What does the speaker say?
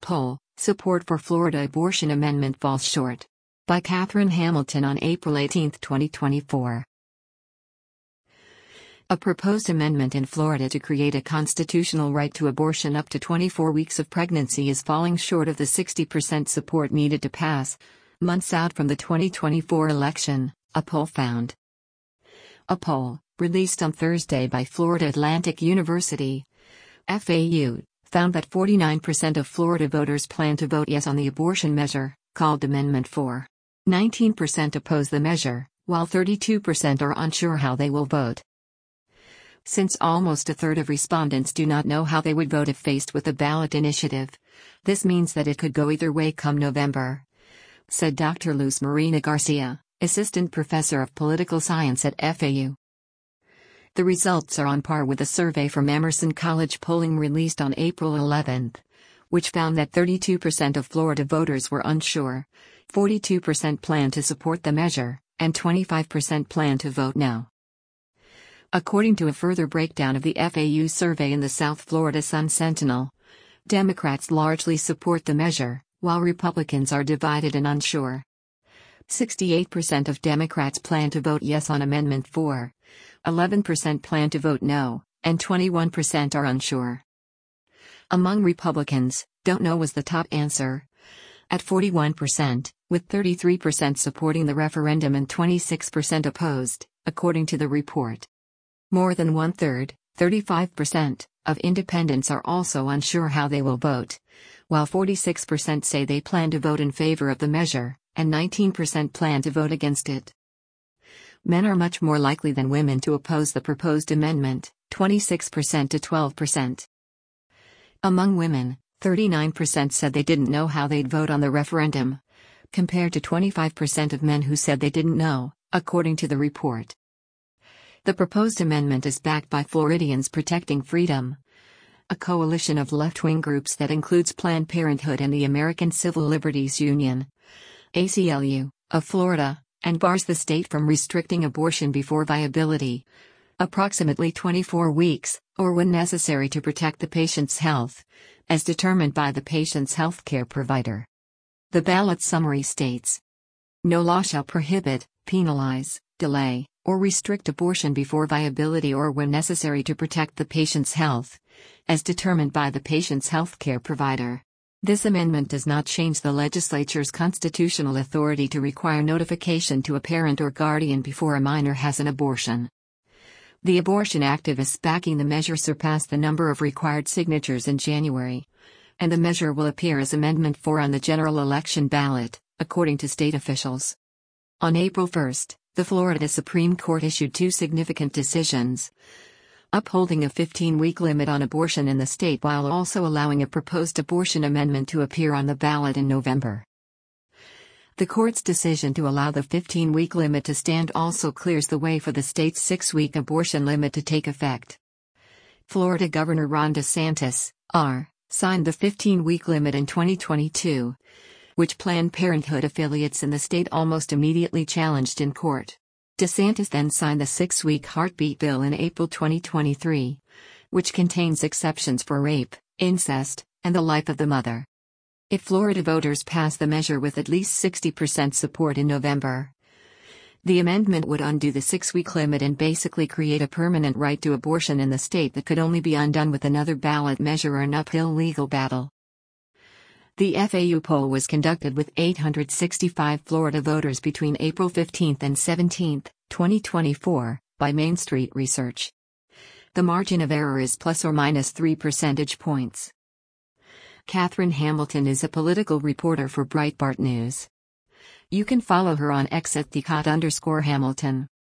Poll, Support for Florida Abortion Amendment Falls Short. By Catherine Hamilton on April 18, 2024. A proposed amendment in Florida to create a constitutional right to abortion up to 24 weeks of pregnancy is falling short of the 60% support needed to pass, months out from the 2024 election, a poll found. A poll, released on Thursday by Florida Atlantic University, FAU, found that 49% of Florida voters plan to vote yes on the abortion measure, called Amendment 4. 19% oppose the measure, while 32% are unsure how they will vote. Since almost a third of respondents do not know how they would vote if faced with a ballot initiative, this means that it could go either way come November, said Dr. Luz Marina Garcia, assistant professor of political science at FAU. The results are on par with a survey from Emerson College polling released on April 11, which found that 32% of Florida voters were unsure, 42% plan to support the measure, and 25% plan to vote no. According to a further breakdown of the FAU survey in the South Florida Sun-Sentinel, Democrats largely support the measure, while Republicans are divided and unsure. 68% of Democrats plan to vote yes on Amendment 4, 11% plan to vote no, and 21% are unsure. Among Republicans, don't know was the top answer, at 41%, with 33% supporting the referendum and 26% opposed, according to the report. More than one-third, 35%, of independents are also unsure how they will vote, while 46% say they plan to vote in favor of the measure, and 19% plan to vote against it. Men are much more likely than women to oppose the proposed amendment, 26% to 12%. Among women, 39% said they didn't know how they'd vote on the referendum, compared to 25% of men who said they didn't know, according to the report. The proposed amendment is backed by Floridians Protecting Freedom, a coalition of left-wing groups that includes Planned Parenthood and the American Civil Liberties Union, ACLU, of Florida, and bars the state from restricting abortion before viability, approximately 24 weeks, or when necessary to protect the patient's health, as determined by the patient's healthcare provider. The ballot summary states, "No law shall prohibit, penalize, delay, or restrict abortion before viability or when necessary to protect the patient's health, as determined by the patient's healthcare provider." This amendment does not change the legislature's constitutional authority to require notification to a parent or guardian before a minor has an abortion. The abortion activists backing the measure surpassed the number of required signatures in January, and the measure will appear as Amendment 4 on the general election ballot, according to state officials. On April 1, the Florida Supreme Court issued two significant decisions, upholding a 15-week limit on abortion in the state while also allowing a proposed abortion amendment to appear on the ballot in November. The court's decision to allow the 15-week limit to stand also clears the way for the state's 6-week abortion limit to take effect. Florida Governor Ron DeSantis, R., signed the 15-week limit in 2022, which Planned Parenthood affiliates in the state almost immediately challenged in court. DeSantis then signed the 6-week heartbeat bill in April 2023, which contains exceptions for rape, incest, and the life of the mother. If Florida voters pass the measure with at least 60% support in November, the amendment would undo the 6-week limit and basically create a permanent right to abortion in the state that could only be undone with another ballot measure or an uphill legal battle. The FAU poll was conducted with 865 Florida voters between April 15 and 17, 2024, by Main Street Research. The margin of error is plus or minus 3 percentage points. Catherine Hamilton is a political reporter for Breitbart News. You can follow her on X at @Hamilton.